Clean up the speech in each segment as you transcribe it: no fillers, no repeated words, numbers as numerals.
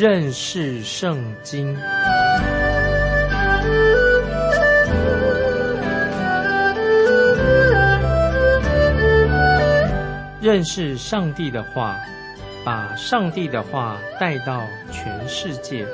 认识圣经。认识上帝的话，把上帝的话带到全世界。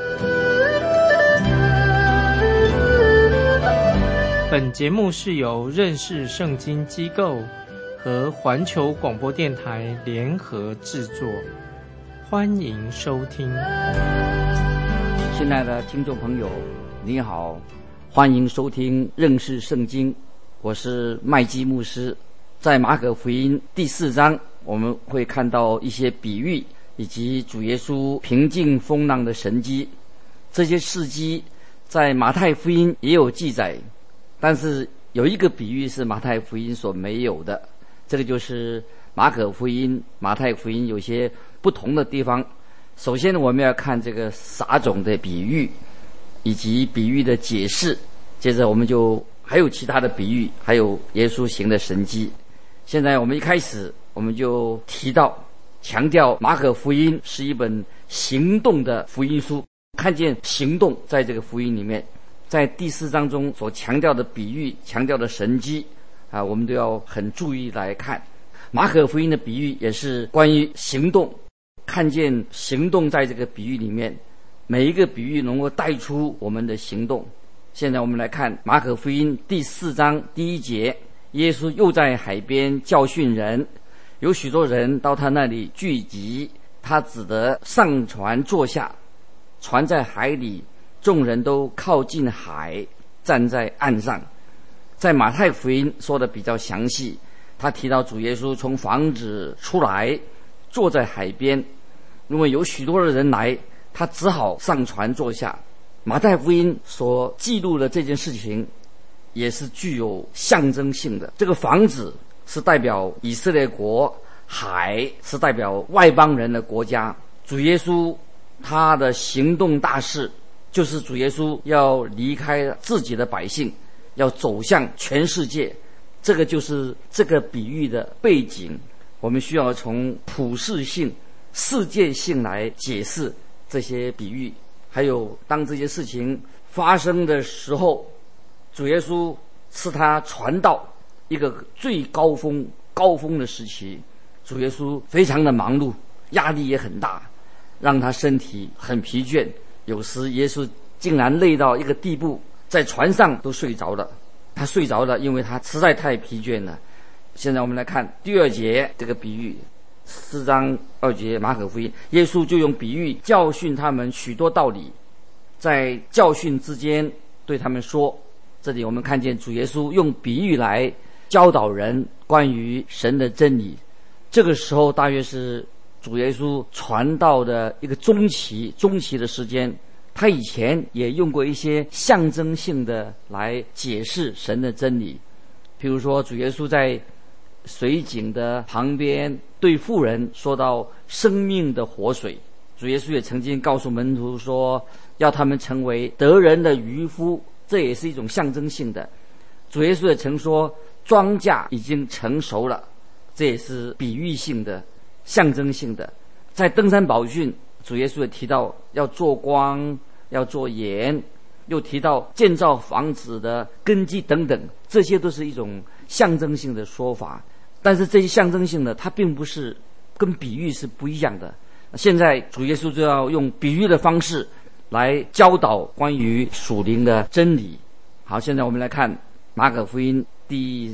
本节目是由认识圣经机构和环球广播电台联合制作，欢迎收听。 亲爱的听众朋友，你好，欢迎收听认识圣经，我是麦基牧师。在马可福音第4章，我们会看到一些比喻以及主耶稣平静风浪的神迹。这些事迹在马太福音也有记载，但是有一个比喻是马太福音所没有的，这个就是马可福音、马太福音有些不同的地方。首先我们要看这个撒种的比喻以及比喻的解释，接着我们就还有其他的比喻，还有耶稣行的神迹。现在我们一开始我们就提到强调马可福音是一本行动的福音书，看见行动在这个福音里面，在第4章中所强调的比喻、强调的神迹我们都要很注意来看。马可福音的比喻也是关于行动，看见行动在这个比喻里面，每一个比喻能够带出我们的行动。现在我们来看马可福音第4章第1节，耶稣又在海边教训人，有许多人到他那里聚集，他只得上船坐下，船在海里，众人都靠近海，站在岸上。在马太福音说的比较详细，他提到主耶稣从房子出来，坐在海边，因为有许多的人来，他只好上船坐下。马太福音所记录的这件事情也是具有象征性的，这个房子是代表以色列国，海是代表外邦人的国家。主耶稣他的行动大事就是主耶稣要离开自己的百姓，要走向全世界，这个就是这个比喻的背景。我们需要从普世性、世界性来解释这些比喻，还有当这些事情发生的时候，主耶稣是他传道一个最高峰的时期。主耶稣非常的忙碌，压力也很大，让他身体很疲倦，有时耶稣竟然累到一个地步，在船上都睡着了。他睡着了，因为他实在太疲倦了。现在我们来看第2节这个比喻，4章2节马可福音，耶稣就用比喻教训他们许多道理，在教训之间对他们说，这里我们看见主耶稣用比喻来教导人关于神的真理。这个时候大约是主耶稣传道的一个中期的时间，他以前也用过一些象征性的来解释神的真理。譬如说主耶稣在水井的旁边对妇人说到生命的活水，主耶稣也曾经告诉门徒说要他们成为得人的渔夫，这也是一种象征性的。主耶稣也曾说庄稼已经成熟了，这也是比喻性的、象征性的。在登山宝训，主耶稣也提到要做光，要做盐，又提到建造房子的根基等等，这些都是一种象征性的说法。但是这些象征性的它并不是跟比喻是不一样的。现在主耶稣就要用比喻的方式来教导关于属灵的真理。好，现在我们来看马可福音第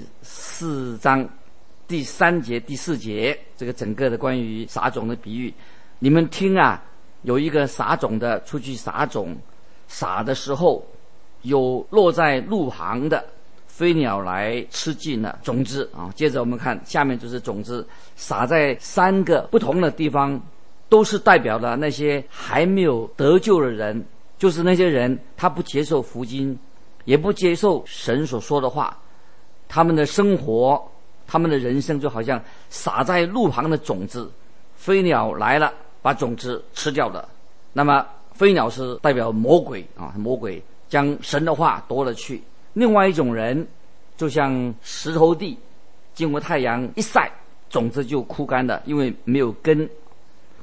4章第3节第4节，这个整个的关于撒种的比喻。你们听啊，有一个撒种的出去撒种，撒的时候有落在路旁的，飞鸟来吃尽了种子接着我们看下面就是种子撒在3个不同的地方，都是代表了那些还没有得救的人，就是那些人他不接受福音，也不接受神所说的话，他们的生活，他们的人生就好像撒在路旁的种子，飞鸟来了把种子吃掉了。那么飞鸟是代表魔鬼魔鬼将神的话夺了去。另外一种人就像石头地，经过太阳一晒，种子就枯干了，因为没有根。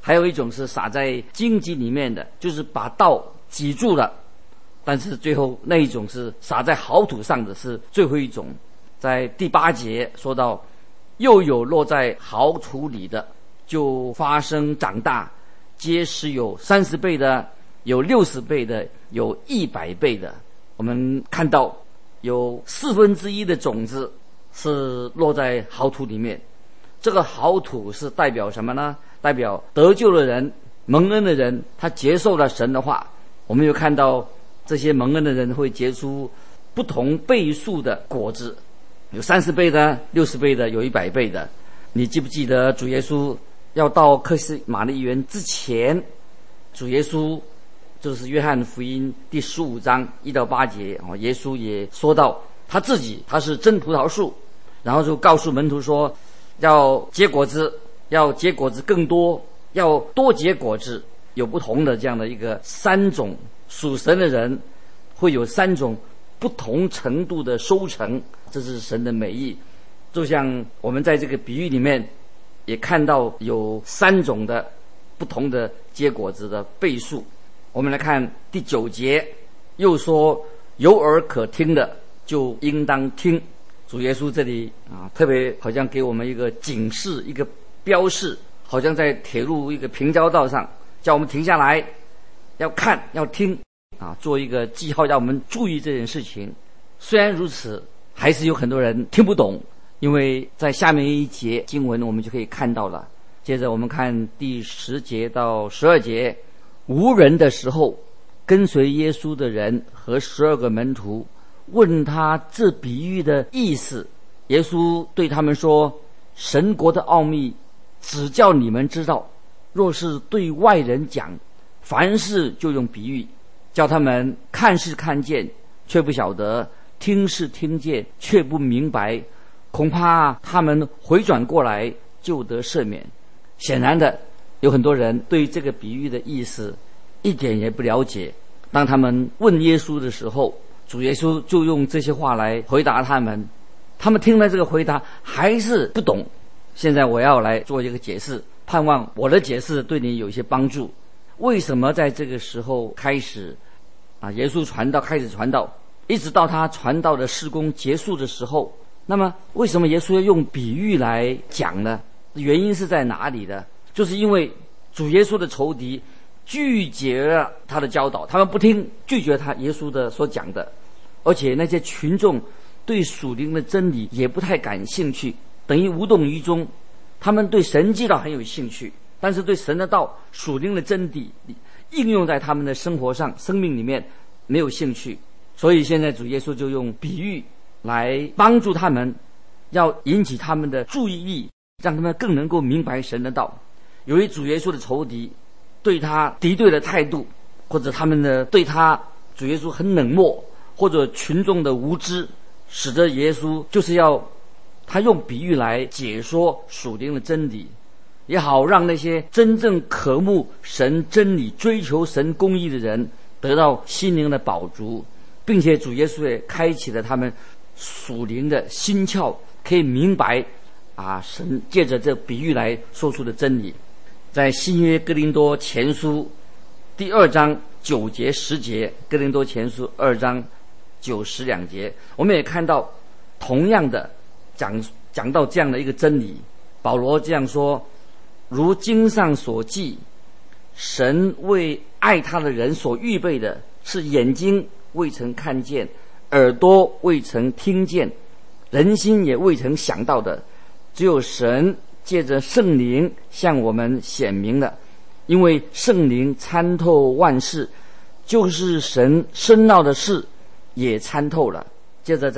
还有一种是撒在荆棘里面的，就是把道挤住了。但是最后那一种是撒在好土上的，是最后一种。在第8节说到，又有落在好土里的，就发生长大，结实有30倍的，有60倍的，有100倍的。我们看到有1/4的种子是落在好土里面。这个好土是代表什么呢？代表得救的人，蒙恩的人，他接受了神的话。我们有看到这些蒙恩的人会结出不同倍数的果子，有30倍的、60倍的，有100倍的。你记不记得主耶稣要到客西马尼园之前，主耶稣就是约翰福音第15章1到8节，耶稣也说到他自己，他是真葡萄树，然后就告诉门徒说，要结果子，要结果子更多，要多结果子。有不同的这样的一个3种属神的人，会有3种不同程度的收成，这是神的美意。就像我们在这个比喻里面也看到有3种的不同的结果子的倍数。我们来看第9节，又说有耳可听的就应当听。主耶稣这里特别好像给我们一个警示，一个标示，好像在铁路一个平交道上，叫我们停下来，要看要听做一个记号，让我们注意这件事情。虽然如此，还是有很多人听不懂，因为在下面一节经文我们就可以看到了。接着我们看第10节到12节，无人的时候，跟随耶稣的人和12个门徒问他这比喻的意思。耶稣对他们说，神国的奥秘只叫你们知道，若是对外人讲，凡事就用比喻，叫他们看是看见却不晓得，听是听见却不明白，恐怕他们回转过来就得赦免。显然的，有很多人对这个比喻的意思一点也不了解。当他们问耶稣的时候，主耶稣就用这些话来回答他们，他们听了这个回答还是不懂。现在我要来做一个解释，盼望我的解释对你有一些帮助。为什么在这个时候开始耶稣开始传道，一直到他传道的事工结束的时候，那么为什么耶稣要用比喻来讲呢？原因是在哪里呢？就是因为主耶稣的仇敌拒绝了他的教导，他们不听，拒绝他耶稣的所讲的，而且那些群众对属灵的真理也不太感兴趣，等于无动于衷。他们对神迹道很有兴趣，但是对神的道、属灵的真理应用在他们的生活上、生命里面没有兴趣。所以现在主耶稣就用比喻来帮助他们，要引起他们的注意力，让他们更能够明白神的道。由于主耶稣的仇敌对他敌对的态度，或者他们的对他主耶稣很冷漠，或者群众的无知，使得耶稣就是要他用比喻来解说属灵的真理，也好让那些真正渴慕神真理、追求神公义的人得到心灵的饱足，并且主耶稣也开启了他们属灵的心窍，可以明白神借着这比喻来说出的真理。在新约哥林多前书第2章9节10节，哥林多前书2章9、10两节，我们也看到同样的讲到这样的一个真理。保罗这样说，如经上所记，神为爱他的人所预备的是眼睛未曾看见，耳朵未曾听见，人心也未曾想到的，只有神借着圣灵向我们显明了。因为圣灵参透万事，就是神深奥的事也参透了。接着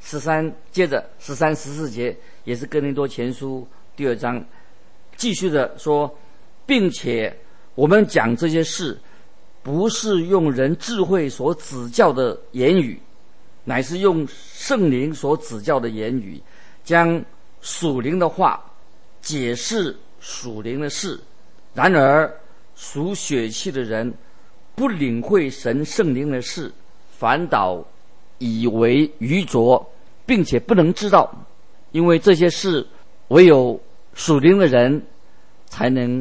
13、14节也是哥林多前书第2章继续的说，并且我们讲这些事，不是用人智慧所指教的言语，乃是用圣灵所指教的言语，将属灵的话解释属灵的事。然而属血气的人不领会神圣灵的事，反倒以为愚拙，并且不能知道，因为这些事唯有属灵的人才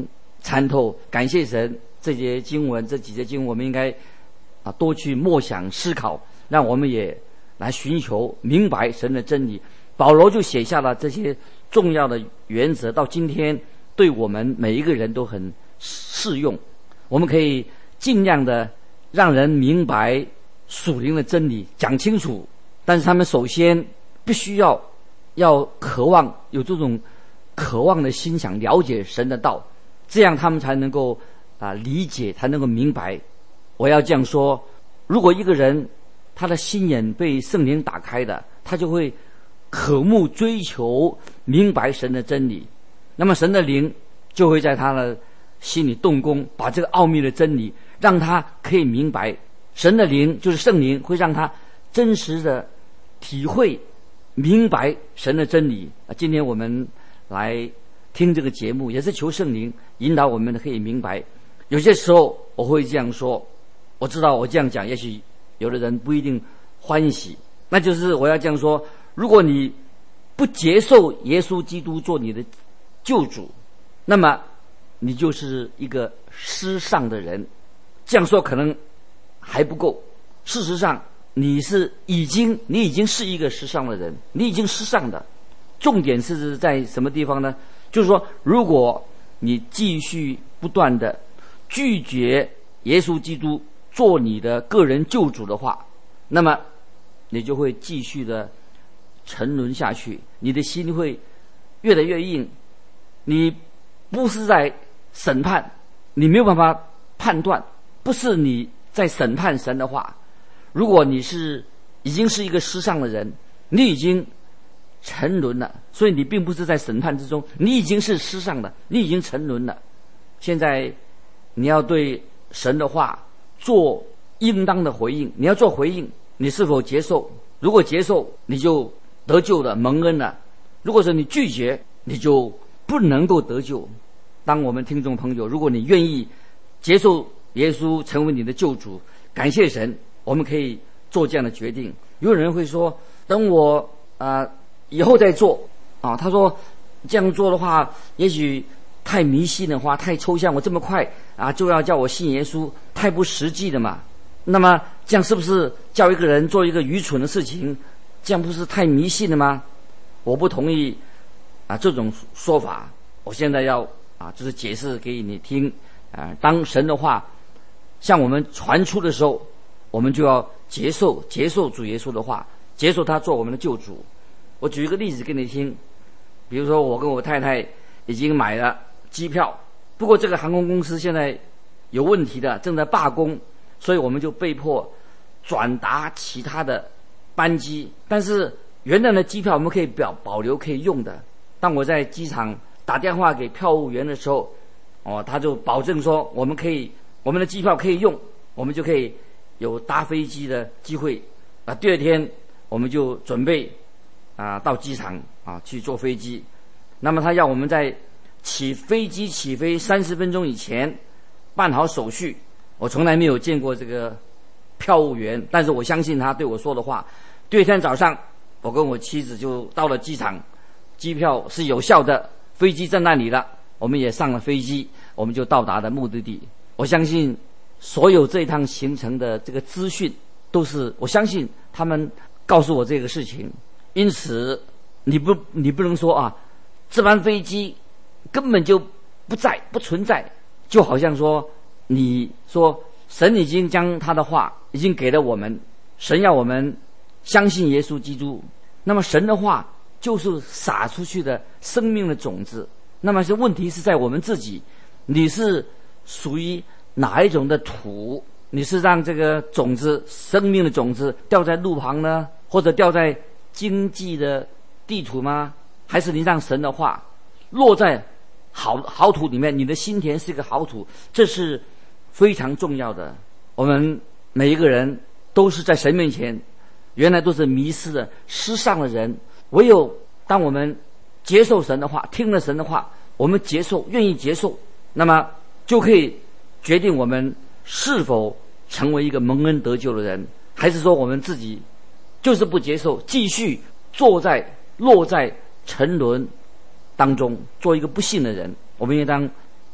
参透。感谢神，这几节经文我们应该多去默想思考，让我们也来寻求明白神的真理。保罗就写下了这些重要的原则，到今天对我们每一个人都很适用。我们可以尽量的让人明白属灵的真理，讲清楚，但是他们首先必须要渴望，有这种渴望的心，想了解神的道，这样他们才能够理解，才能够明白。我要这样说，如果一个人他的心眼被圣灵打开的，他就会渴慕追求明白神的真理，那么神的灵就会在他的心里动工，把这个奥秘的真理让他可以明白。神的灵就是圣灵，会让他真实的体会明白神的真理。今天我们来听这个节目，也是求圣灵引导我们可以明白。有些时候我会这样说，我知道我这样讲也许有的人不一定欢喜，那就是我要这样说，如果你不接受耶稣基督做你的救主，那么你就是一个失丧的人。这样说可能还不够，事实上你已经是一个失丧的人，你已经失丧的。重点是在什么地方呢？就是说，如果你继续不断的拒绝耶稣基督做你的个人救主的话，那么你就会继续的沉沦下去，你的心会越来越硬。你不是在审判，你没有办法判断，不是你在审判神的话。如果你已经是一个失丧的人，你已经沉沦了，所以你并不是在审判之中，你已经是失丧的，你已经沉沦了。现在你要对神的话做应当的回应，你要做回应，你是否接受？如果接受，你就得救了，蒙恩了；如果说你拒绝，你就不能够得救。当我们听众朋友，如果你愿意接受耶稣成为你的救主，感谢神，我们可以做这样的决定。有人会说，等我以后再做他说这样做的话也许太迷信的话，太抽象，我这么快就要叫我信耶稣，太不实际了嘛。那么这样是不是叫一个人做一个愚蠢的事情？这样不是太迷信了吗？我不同意这种说法。我现在要就是解释给你听。当神的话向我们传出的时候，我们就要接受主耶稣的话，接受他做我们的救主。我举一个例子给你听，比如说我跟我太太已经买了机票，不过这个航空公司现在有问题的，正在罢工，所以我们就被迫转达其他的班机，但是原来的机票我们可以保留可以用的。当我在机场打电话给票务员的时候，他就保证说我们的机票可以用，我们就可以有搭飞机的机会。第二天我们就准备到机场去坐飞机。那么他要我们在飞机起飞30分钟以前办好手续。我从来没有见过这个票务员，但是我相信他对我说的话。第二天早上，我跟我妻子就到了机场，机票是有效的，飞机在那里了，我们也上了飞机，我们就到达了目的地。我相信所有这一趟行程的这个资讯都是我相信他们告诉我这个事情。因此你不能说这班飞机根本就不存在，就好像说你说神已经将他的话已经给了我们，神要我们相信耶稣基督，那么神的话就是撒出去的生命的种子。那么问题是在我们自己，你是属于哪一种的土？你是让这个种子，生命的种子掉在路旁呢，或者掉在经济的地土吗？还是你让神的话落在好土里面？你的心田是一个好土，这是非常重要的。我们每一个人都是在神面前原来都是迷失的失丧的人，唯有当我们接受神的话，听了神的话，我们愿意接受，那么就可以决定我们是否成为一个蒙恩得救的人，还是说我们自己就是不接受，继续落在沉沦当中，做一个不信的人。我们应当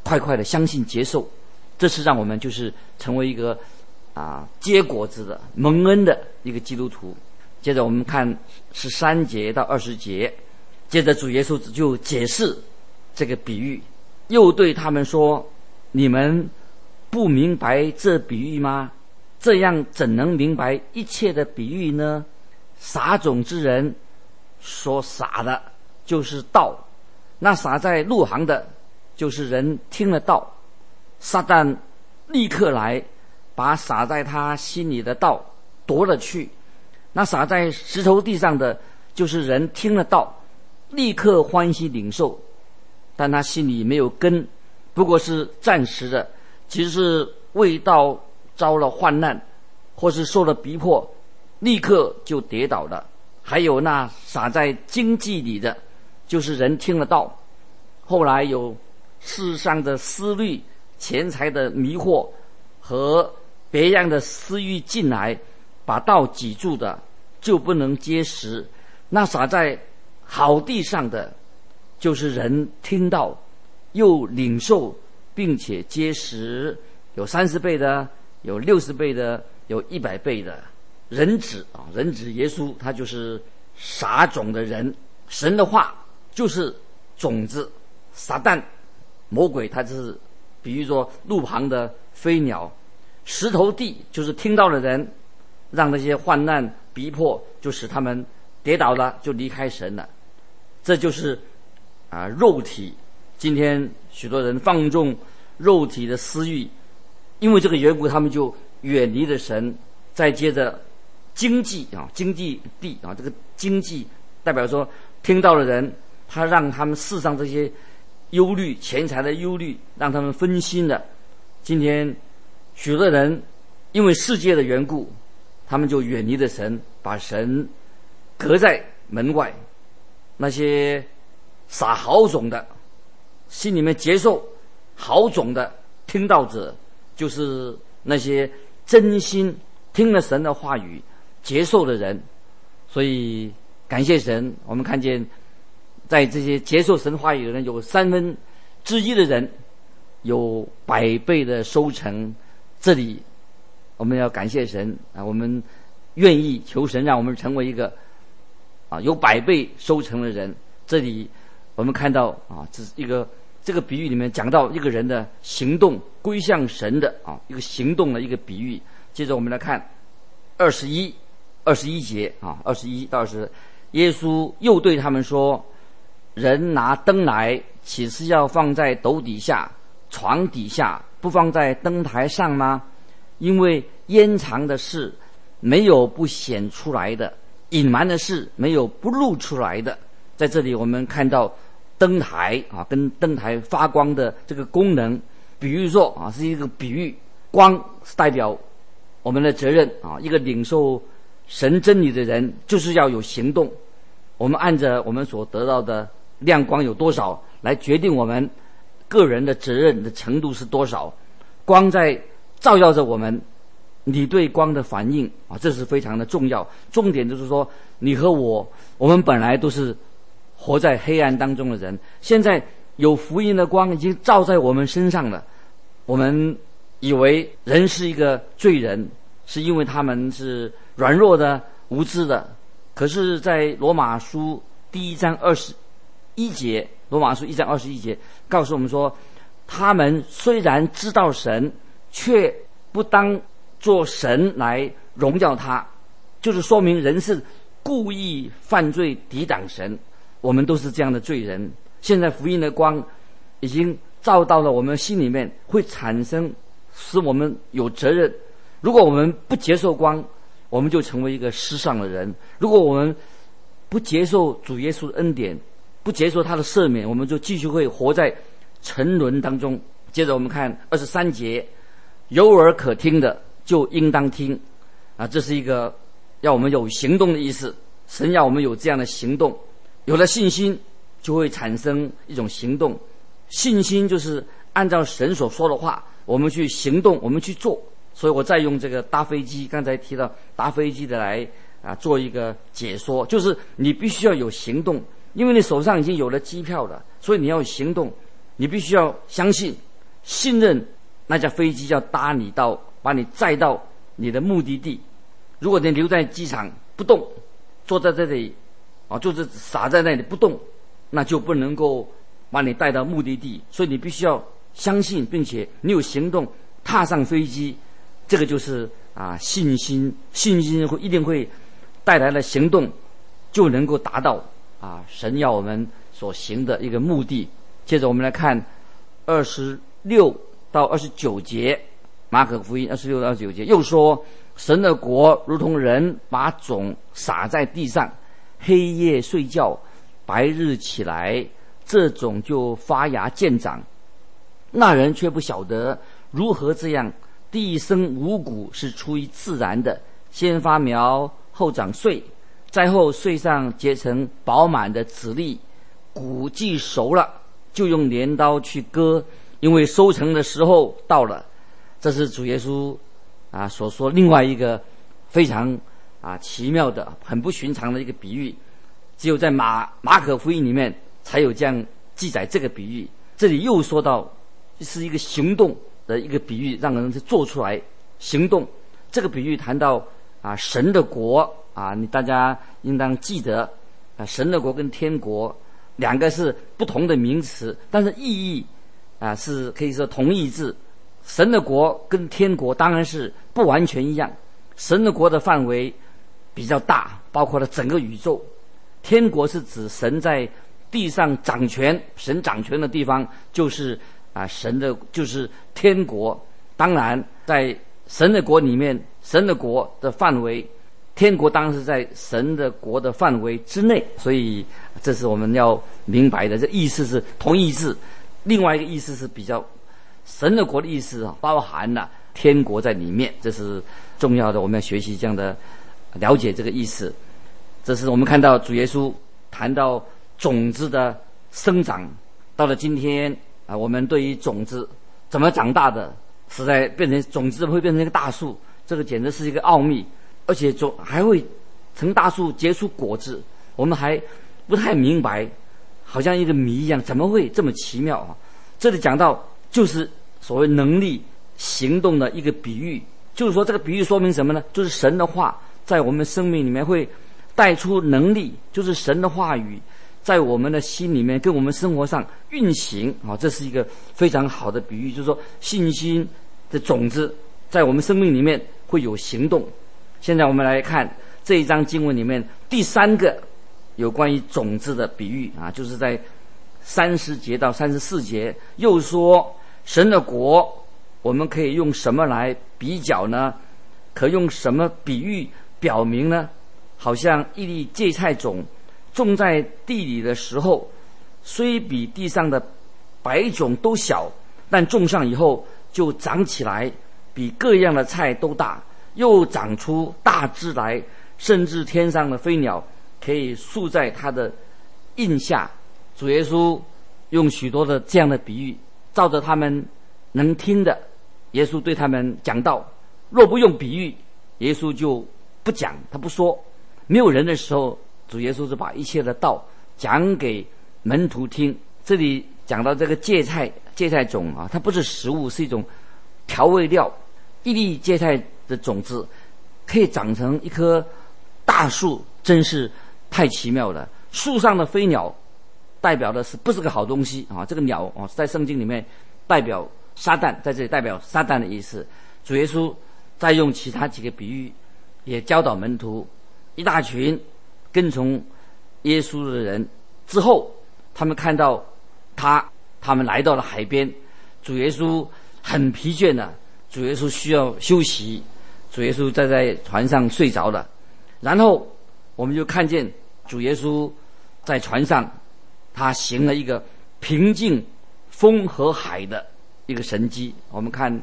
快快的相信接受，这是让我们就是成为一个结果子的蒙恩的一个基督徒。接着我们看13节到20节，接着主耶稣就解释这个比喻，又对他们说：你们不明白这比喻吗？这样怎能明白一切的比喻呢？撒种之人所撒的就是道，那撒在路旁的就是人听了道，撒旦立刻来把撒在他心里的道夺了去。那撒在石头地上的就是人听了道，立刻欢喜领受，但他心里没有根，不过是暂时的，其实是未到遭了患难或是受了逼迫，立刻就跌倒了。还有那撒在经济里的，就是人听了道，后来有世上的思虑、钱财的迷惑和别样的私欲进来，把道挤住的，就不能结实。那撒在好地上的，就是人听到又领受，并且结实，有30倍的，有60倍的，有100倍的。人子耶稣，他就是撒种的人。神的话就是种子，撒旦魔鬼他是比喻说路旁的飞鸟，石头地就是听到的人，让那些患难逼迫就使他们跌倒了，就离开神了。这就是肉体。今天许多人放纵肉体的私欲，因为这个缘故，他们就远离了神。再接着经济地这个经济代表说听到的人，他让他们世上这些忧虑、钱财的忧虑让他们分心了。今天许多人因为世界的缘故，他们就远离了神，把神隔在门外。那些撒好种的，心里面接受好种的听到者，就是那些真心听了神的话语接受的人。所以感谢神，我们看见在这些接受神话语的人，有1/3的人有100倍的收成。这里我们要感谢神我们愿意求神让我们成为一个有100倍收成的人。这里我们看到这个比喻里面讲到一个人的行动归向神的一个行动的一个比喻。接着我们来看21节21到20，耶稣又对他们说：人拿灯来，岂是要放在斗底下、床底下，不放在灯台上吗？因为掩藏的事没有不显出来的，隐瞒的事没有不露出来的。在这里我们看到灯台跟灯台发光的这个功能，比喻说是一个比喻，光是代表我们的责任一个领受神真理的人就是要有行动。我们按着我们所得到的亮光有多少来决定我们个人的责任的程度是多少。光在照耀着我们，你对光的反应这是非常的重要。重点就是说，你和我们本来都是活在黑暗当中的人，现在有福音的光已经照在我们身上了。我们以为人是一个罪人，是因为他们是软弱的、无知的。可是在罗马书1章21节，罗马书1章21节告诉我们说，他们虽然知道神，却不当作神来荣耀他，就是说明人是故意犯罪抵挡神。我们都是这样的罪人。现在福音的光已经照到了我们心里面，会产生使我们有责任。如果我们不接受光，我们就成为一个失丧的人。如果我们不接受主耶稣的恩典，不接受他的赦免，我们就继续会活在沉沦当中。接着我们看23节，有耳可听的就应当听这是一个要我们有行动的意思。神要我们有这样的行动，有了信心就会产生一种行动。信心就是按照神所说的话，我们去行动，我们去做。所以我再用这个搭飞机，刚才提到搭飞机的来做一个解说，就是你必须要有行动，因为你手上已经有了机票了，所以你要有行动。你必须要相信信任那架飞机要把你载到你的目的地。如果你留在机场不动，坐在这里就是傻在那里不动，那就不能够把你带到目的地。所以你必须要相信，并且你有行动，踏上飞机，这个就是信心一定会带来的行动，就能够达到神要我们所行的一个目的。接着我们来看26到29节，马可福音26到29节，又说神的国如同人把种撒在地上，黑夜睡觉，白日起来，这种就发芽见长。那人却不晓得如何这样。地生五谷是出于自然的，先发苗，后长穗，再后穗上结成饱满的籽粒，谷既熟了，就用镰刀去割，因为收成的时候到了。这是主耶稣所说另外一个非常奇妙的、很不寻常的一个比喻，只有在马可福音里面才有这样记载这个比喻。这里又说到是一个行动的一个比喻，让人做出来行动。这个比喻谈到神的国大家应当记得神的国跟天国两个是不同的名词，但是意义是可以说同义字。神的国跟天国当然是不完全一样，神的国的范围比较大，包括了整个宇宙。天国是指神在地上掌权，神掌权的地方就是就是天国。当然在神的国里面，神的国的范围，天国当然是在神的国的范围之内。所以这是我们要明白的，这意思是同义字。另外一个意思是比较神的国的意思包含了天国在里面，这是重要的，我们要学习这样的了解这个意思。这是我们看到主耶稣谈到种子的生长。到了今天我们对于种子怎么长大的，实在变成种子会变成一个大树，这个简直是一个奥秘。而且还会成大树结出果子，我们还不太明白，好像一个谜一样，怎么会这么奇妙这里讲到就是所谓能力行动的一个比喻，就是说这个比喻说明什么呢？就是神的话在我们生命里面会带出能力，就是神的话语在我们的心里面跟我们生活上运行这是一个非常好的比喻。就是说信心的种子在我们生命里面会有行动。现在我们来看这一章经文里面第三个有关于种子的比喻就是在30节到34节，又说神的国我们可以用什么来比较呢？可用什么比喻表明呢？好像一粒芥菜种种在地里的时候，虽比地上的白种都小，但种上以后就长起来，比各样的菜都大，又长出大枝来，甚至天上的飞鸟可以宿在它的荫下。主耶稣用许多的这样的比喻，照着他们能听的，耶稣对他们讲道。若不用比喻，耶稣就不讲，他不说。没有人的时候，主耶稣就把一切的道讲给门徒听。这里讲到这个芥菜种它不是食物，是一种调味料。一粒芥菜的种子可以长成一棵大树，真是太奇妙了。树上的飞鸟代表的是不是个好东西这个鸟在圣经里面代表撒旦，在这里代表撒旦的意思。主耶稣再用其他几个比喻也教导门徒。一大群跟从耶稣的人之后，他们看到他们来到了海边，主耶稣很疲倦了，主耶稣需要休息，主耶稣在船上睡着了。然后我们就看见主耶稣在船上，他行了一个平静风和海的一个神迹。我们看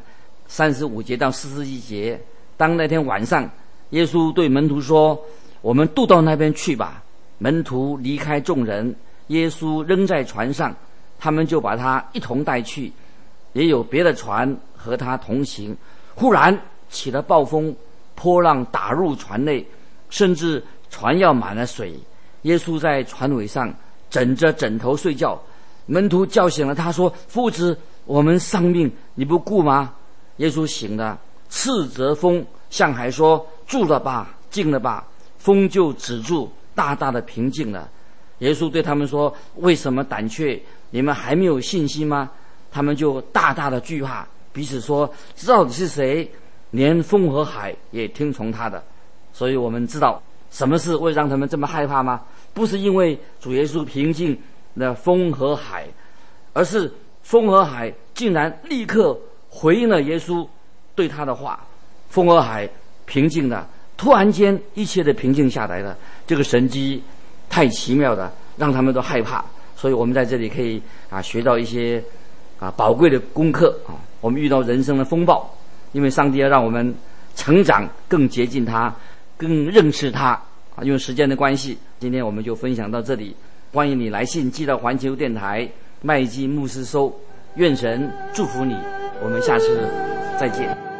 35节到41节，当那天晚上，耶稣对门徒说，我们渡到那边去吧。门徒离开众人，耶稣扔在船上，他们就把他一同带去，也有别的船和他同行。忽然起了暴风，波浪打入船内，甚至船要满了水。耶稣在船尾上枕着枕头睡觉，门徒叫醒了他说，夫子， 我们丧命你不顾吗？耶稣醒了，斥责风，向海说：住了吧，静了吧。风就止住，大大的平静了。耶稣对他们说：为什么胆怯？你们还没有信心吗？他们就大大的惧怕，彼此说：到底是谁？连风和海也听从他的。所以我们知道什么事会让他们这么害怕吗？不是因为主耶稣平静的风和海，而是风和海竟然立刻回应了耶稣对他的话。风和海平静了，突然间一切的平静下来了。这个神迹太奇妙了，让他们都害怕。所以我们在这里可以学到一些宝贵的功课啊。我们遇到人生的风暴，因为上帝要让我们成长，更接近他，更认识他啊。因为时间的关系，今天我们就分享到这里。欢迎你来信寄到环球电台麦基牧师收。愿神祝福你，我们下次再见。